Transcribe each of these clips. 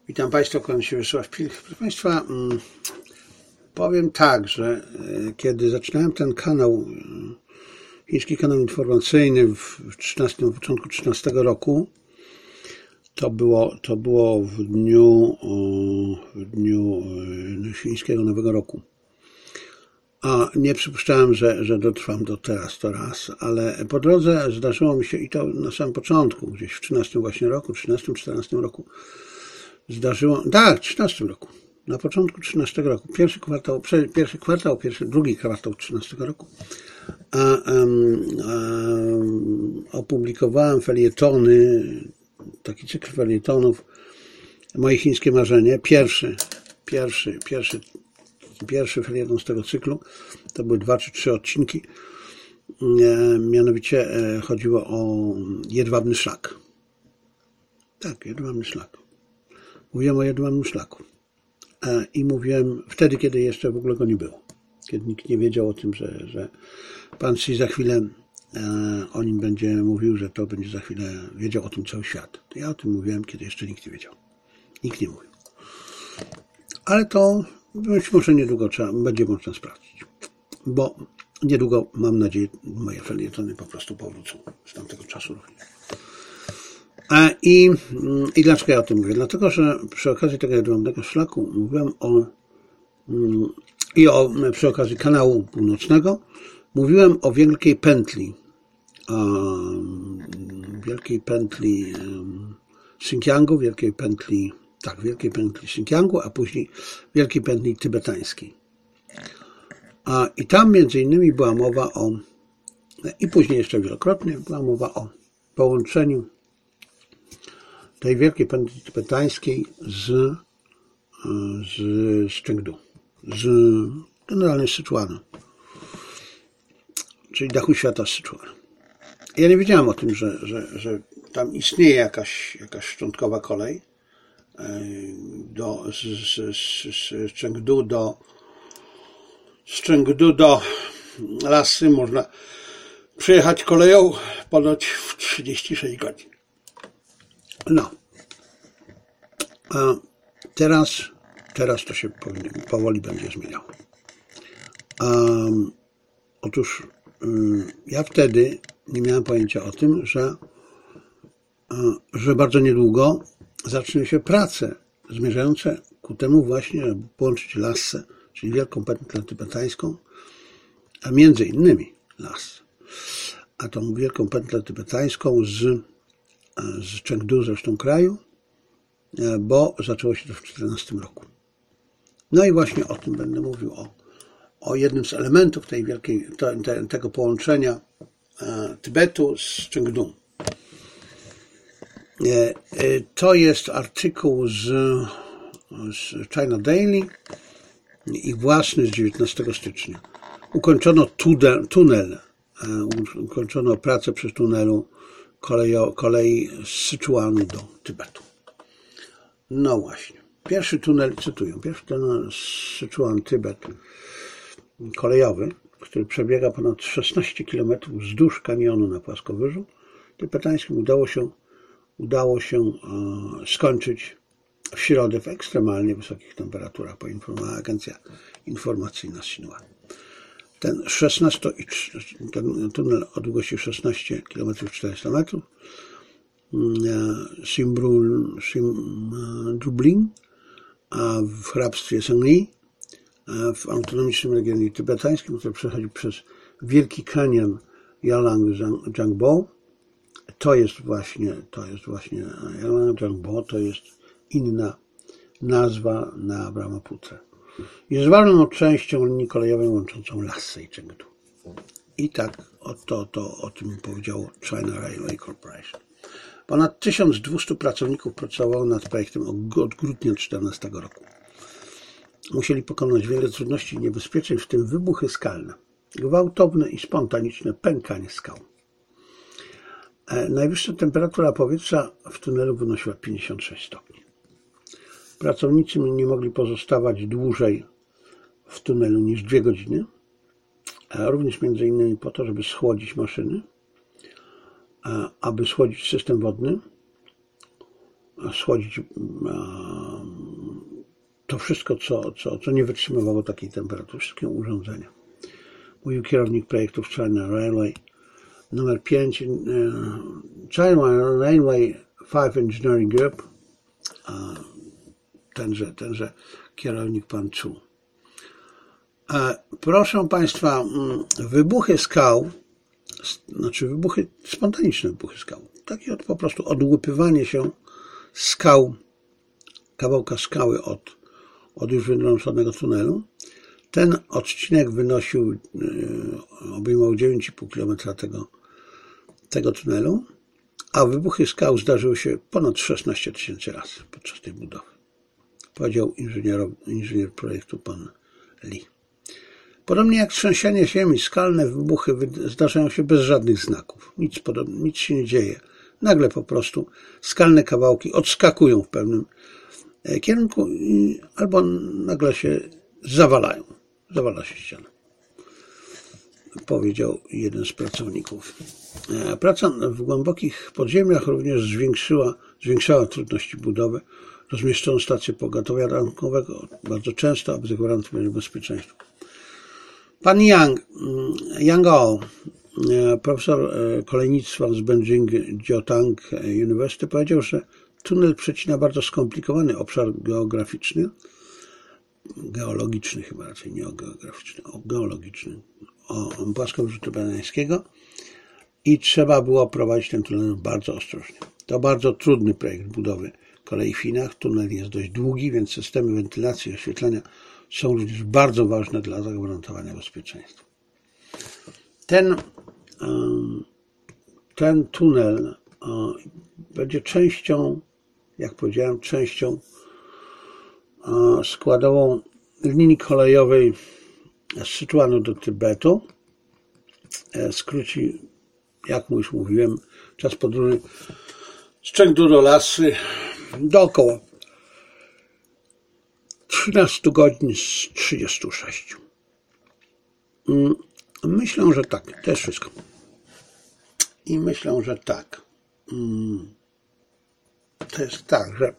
Witam Państwa, kłaniam się Wiesław Pilch. Proszę Państwa, powiem tak, że kiedy zaczynałem ten kanał, chiński kanał informacyjny na początku 2013 roku, to było w dniu chińskiego Nowego Roku. A nie przypuszczałem, że dotrwam do teraz, to raz, ale po drodze zdarzyło mi się, i to na samym początku, gdzieś w 13 właśnie roku, 13-14 roku, w 13 roku, na początku 13 roku, drugi kwartał 13 roku, opublikowałem felietony, taki cykl felietonów, Moje chińskie marzenie, pierwszy felieton z tego cyklu, to były 2 czy 3 odcinki, mianowicie chodziło o jedwabny szlak. Tak, jedwabny szlak. Mówiłem o jedwabnym szlaku. I mówiłem wtedy, kiedy jeszcze w ogóle go nie było. Kiedy nikt nie wiedział o tym, że pan Xi za chwilę o nim będzie mówił, że to będzie za chwilę wiedział o tym cały świat. To ja o tym mówiłem, kiedy jeszcze nikt nie wiedział. Nikt nie mówił. Ale to być może niedługo będzie można sprawdzić. Bo niedługo, mam nadzieję, moje felietony po prostu powrócą z tamtego czasu również. I dlaczego ja o tym mówię? Dlatego, że przy okazji tego jedwabnego szlaku mówiłem przy okazji kanału północnego mówiłem o wielkiej pętli Xinjiangu, wielkiej pętli Xinjiangu, a później wielkiej pętli tybetańskiej. I tam między innymi była mowa i później jeszcze wielokrotnie była mowa o połączeniu tej wielkiej pętli tybetańskiej z Chengdu, generalnie z Syczuanu, czyli dachu świata z Syczuanu. Ja nie wiedziałem o tym, że tam istnieje jakaś szczątkowa kolej z Chengdu do Lhasy można przejechać koleją ponoć w 36 godzin. No. A teraz to się powoli będzie zmieniało. Otóż ja wtedy nie miałem pojęcia o tym, że bardzo niedługo zaczną się prace zmierzające ku temu właśnie, żeby połączyć Lhassę, czyli wielką pętlę tybetańską, a między innymi Lhassę, a tą wielką pętlę tybetańską z Chengdu, zresztą kraju, bo zaczęło się to w 2014 roku. No i właśnie o tym będę mówił, o jednym z elementów tej wielkiej, tego połączenia Tybetu z Chengdu. To jest artykuł z China Daily, ich własny z 19 stycznia. Ukończono ukończono pracę przy tunelu kolei z Syczuanu do Tybetu. No właśnie. Pierwszy tunel, cytuję, pierwszy tunel Syczuan-Tybet kolejowy, który przebiega ponad 16 km wzdłuż kanionu na płaskowyżu tybetańskim, udało się skończyć w środę w ekstremalnie wysokich temperaturach, poinformowała agencja informacyjna Xinhua. Ten tunel o długości 16 km 400 metrów Simdrublin w hrabstwie Sengli w autonomicznym regionie tybetańskim, który przechodzi przez wielki kanion Yalang-Jangbo. To jest właśnie Yalang-Jangbo, to jest inna nazwa na Brahmaputrę. Jest ważną częścią linii kolejowej łączącą Lhassę i Chengdu. I tak o tym powiedziało China Railway Corporation. Ponad 1200 pracowników pracowało nad projektem od grudnia 2014 roku. Musieli pokonać wiele trudności i niebezpieczeń, w tym wybuchy skalne, gwałtowne i spontaniczne pękanie skał. Najwyższa temperatura powietrza w tunelu wynosiła 56 stopni. Pracownicy nie mogli pozostawać dłużej w tunelu niż 2 godziny, również między innymi po to, żeby schłodzić maszyny, aby schłodzić system wodny, schłodzić to wszystko, co nie wytrzymywało takiej temperatury, wszystkie urządzenia. Mówił kierownik projektów China Railway numer 5, China Railway 5 Engineering Group, tenże kierownik pan Chu. Proszę Państwa, wybuchy skał, znaczy spontaniczne wybuchy skał, takie po prostu odłupywanie się skał, kawałka skały od już wydrąconego tunelu. Ten odcinek obejmował 9,5 km tego tunelu, a wybuchy skał zdarzyły się ponad 16 000 razy podczas tej budowy. Powiedział inżynier projektu pan Lee. Podobnie jak trzęsienie ziemi, skalne wybuchy zdarzają się bez żadnych znaków. Nic się nie dzieje. Nagle po prostu skalne kawałki odskakują w pewnym kierunku albo nagle się zawalają. Zawala się ściana. Powiedział jeden z pracowników. Praca w głębokich podziemiach również zwiększała trudności budowy. Rozmieszczono stację pogotowia ratunkowego bardzo często, aby zagwarantować bezpieczeństwo. Pan Yang O, profesor kolejnictwa z Beijing Jiaotang University, powiedział, że tunel przecina bardzo skomplikowany obszar geologiczny chyba raczej, nie geograficzny, geologiczny, płaskowyżu tybetańskiego i trzeba było prowadzić ten tunel bardzo ostrożnie. To bardzo trudny projekt budowy kolei w Chinach. Tunel jest dość długi, więc systemy wentylacji i oświetlenia są również bardzo ważne dla zagwarantowania bezpieczeństwa. Ten tunel będzie częścią, jak powiedziałem, częścią składową linii kolejowej z Sichuanu do Tybetu. Skróci, jak już mówiłem, czas podróży z Chengdu do Lhasy do około 13 godzin z 36. Myślę, że tak. To jest wszystko. I myślę, że tak. To jest tak, że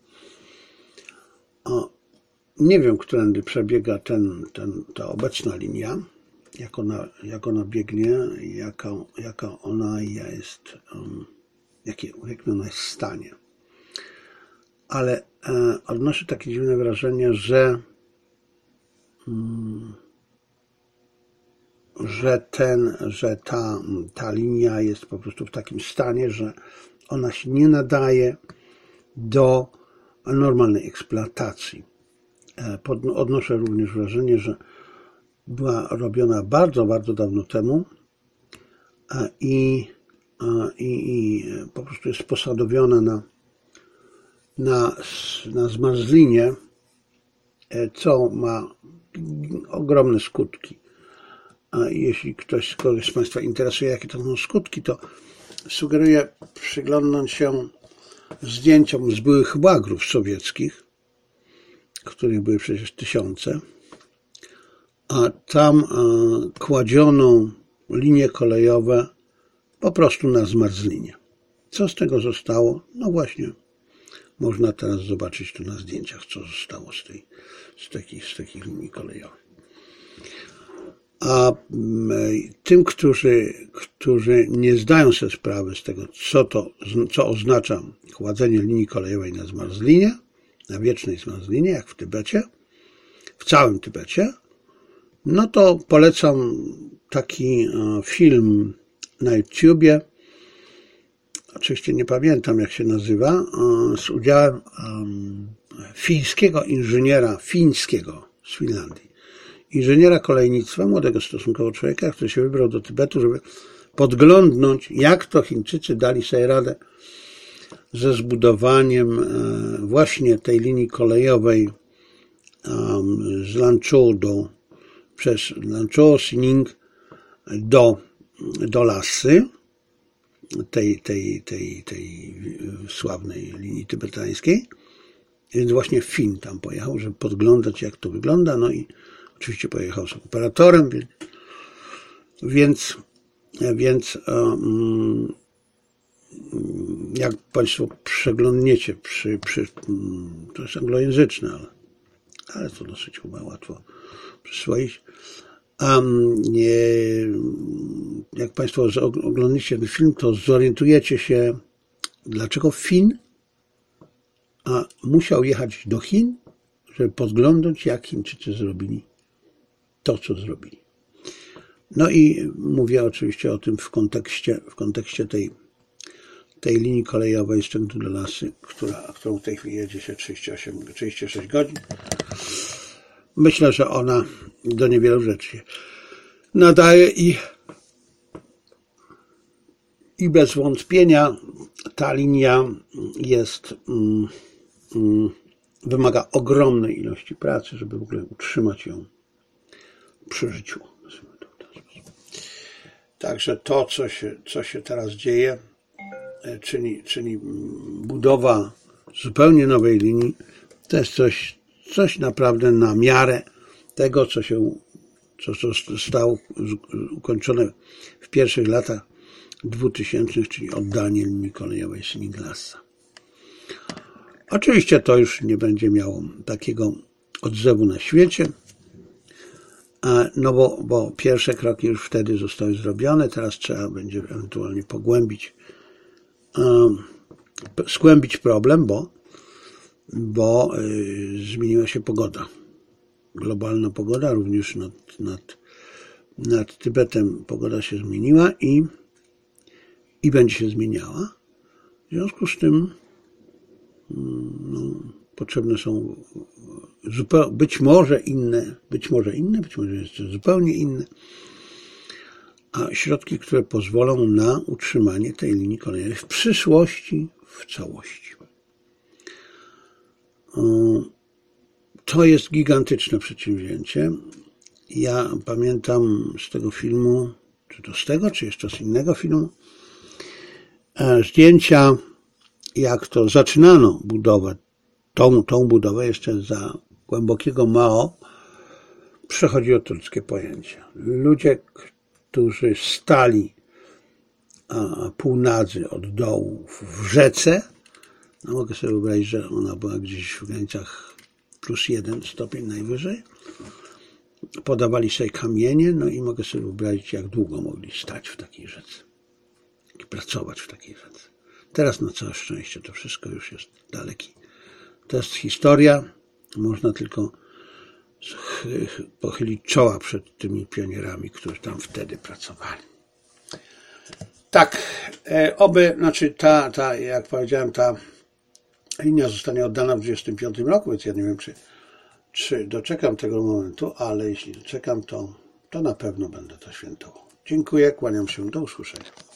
nie wiem, którędy przebiega ta obecna linia, jak ona biegnie, jaka ona jest, jakie ona jest w stanie. Ale odnoszę takie dziwne wrażenie, że ta linia jest po prostu w takim stanie, że ona się nie nadaje do normalnej eksploatacji. Odnoszę również wrażenie, że była robiona bardzo, bardzo dawno temu i po prostu jest posadowiona na zmarzlinie, co ma ogromne skutki. A jeśli kogoś z Państwa interesuje, jakie to są skutki, to sugeruję przyglądnąć się zdjęciom z byłych łagrów sowieckich, których były przecież tysiące, a tam kładziono linie kolejowe po prostu na zmarzlinie. Co z tego zostało? No właśnie, można teraz zobaczyć tu na zdjęciach, co zostało z takich linii kolejowych. A tym, którzy nie zdają sobie sprawy z tego, co oznacza kładzenie linii kolejowej na zmarzlinie, na wiecznej zmarzlinie, jak w Tybecie, w całym Tybecie, no to polecam taki film na YouTubie. Oczywiście nie pamiętam, jak się nazywa, z udziałem fińskiego z Finlandii, inżyniera kolejnictwa, młodego stosunkowo człowieka, który się wybrał do Tybetu, żeby podglądnąć, jak to Chińczycy dali sobie radę ze zbudowaniem właśnie tej linii kolejowej z Lanzhou przez Lanzhou, Xining do Lhasy, tej sławnej linii tybetańskiej. Więc właśnie Fin tam pojechał, żeby podglądać, jak to wygląda. No i oczywiście pojechał z operatorem, więc jak Państwo przeglądniecie to jest anglojęzyczne, ale ale to dosyć chyba łatwo przyswoić. Jak Państwo oglądacie ten film, to zorientujecie się, dlaczego Fin musiał jechać do Chin, żeby podglądać, jak Chińczycy zrobili to, co zrobili. No i mówię oczywiście o tym w kontekście tej linii kolejowej z Chengdu do Lasy, którą w tej chwili jedzie się 36 godzin. Myślę, że ona do niewielu rzeczy nadaje i bez wątpienia ta linia wymaga ogromnej ilości pracy, żeby w ogóle utrzymać ją przy życiu. Także to, co się teraz dzieje, czyli budowa zupełnie nowej linii, to jest coś naprawdę na miarę tego, co zostało ukończone w pierwszych latach 2000, czyli oddanie linii kolejowej Siniglass. Oczywiście to już nie będzie miało takiego odzewu na świecie, no bo pierwsze kroki już wtedy zostały zrobione, teraz trzeba będzie ewentualnie skłębić problem, bo zmieniła się pogoda. Globalna pogoda, również nad Tybetem pogoda się zmieniła i będzie się zmieniała. W związku z tym potrzebne są być może jeszcze zupełnie inne środki, które pozwolą na utrzymanie tej linii kolejowej w przyszłości w całości. To jest gigantyczne przedsięwzięcie. Ja pamiętam z tego filmu, czy jeszcze z innego filmu, zdjęcia, jak to zaczynano budowę, tą budowę jeszcze za głębokiego Mao, przechodziło to ludzkie pojęcie. Ludzie, którzy stali półnadzy od dołu w rzece, no mogę sobie wyobrazić, że ona była gdzieś w granicach +1 stopień najwyżej, podawali sobie kamienie, no i mogę sobie wyobrazić, jak długo mogli stać w takiej rzece i pracować w takiej rzece. Teraz na całe szczęście to wszystko już jest daleki. To jest historia, można tylko pochylić czoła przed tymi pionierami, którzy tam wtedy pracowali. Tak, jak powiedziałem, ta linia zostanie oddana w 25 roku, więc ja nie wiem, czy doczekam tego momentu, ale jeśli doczekam, to na pewno będę to świętował. Dziękuję, kłaniam się, do usłyszenia.